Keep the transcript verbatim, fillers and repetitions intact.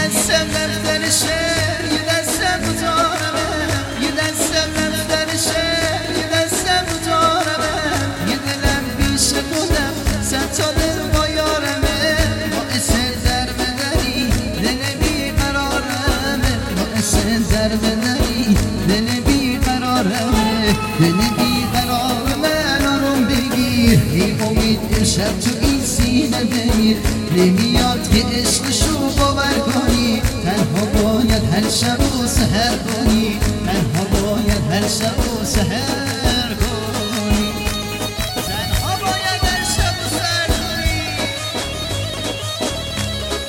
دستم دفترشه یه دستم بطارمه یه دستم دفترشه یه دستم بطارمه یه دلم پیش خودم صد تا دل با یارمه باعث در بدنی دل بیقرارمه باعث در بدنی دل بیقرارمه دل بیقرارمه آروم بگیر ای امید امشب تو این سینه بمیر نمیاد که عشقشو باور کنی تنها باید هر شب و سحر کنی تنها باید هر شب و سحر